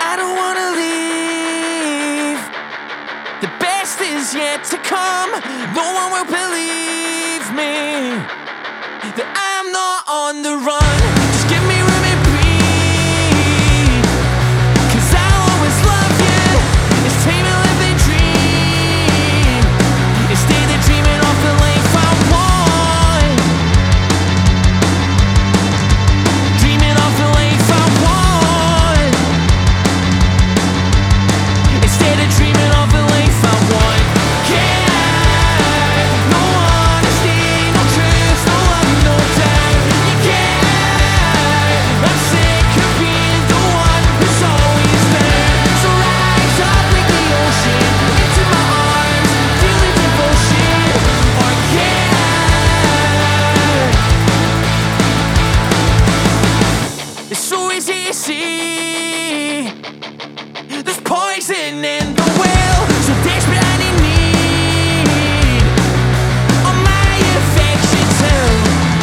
I don't wanna leave. The best is yet to come. No one will believe me that I'm not on the run. Just give me room and breathe, 'cause I'll always love you. It's time to live the dream instead of dreaming of the life I want. Dreaming of the life I want instead of dreaming of the life I want. No honesty, no truth, no love, no doubt. You can't. I'm sick of being the one who's always there. So rise up like the ocean into my arms, feel the devotion. Or can't. It's so easy to see. There's poison in the well, so desperate and in need of my affection too.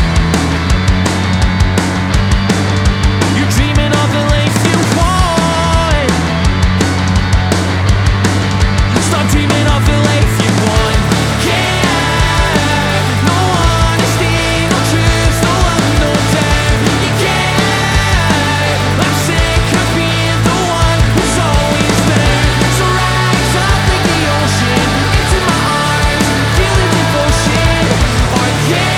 You're dreaming of the life you want. Stop dreaming of the life you want. Can't. No honesty, no truth, no love, no doubt. You can't. I'm sick of being the one who's always there. So rise up like the ocean into my arms, feel the devotion. Or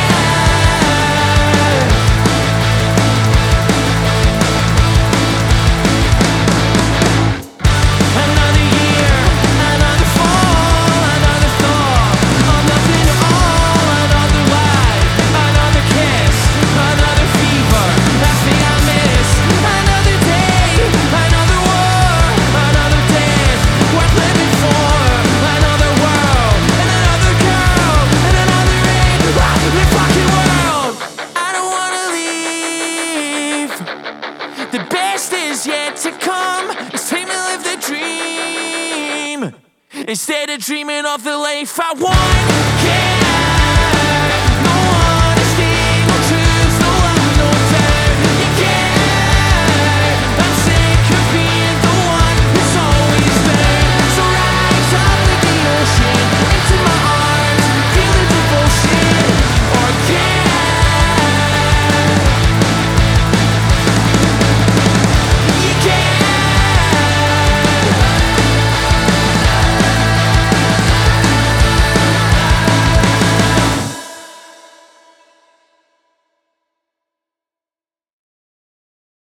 another year, another fall, another thought of nothing at all, another lie, another kiss, another fever, last thing I miss. Another day, another war, another death worth living for, another world, and another girl, and another end of the fucking world. I don't wanna leave. The best is yet to come. It's time to live the dream instead of dreaming of the life I want.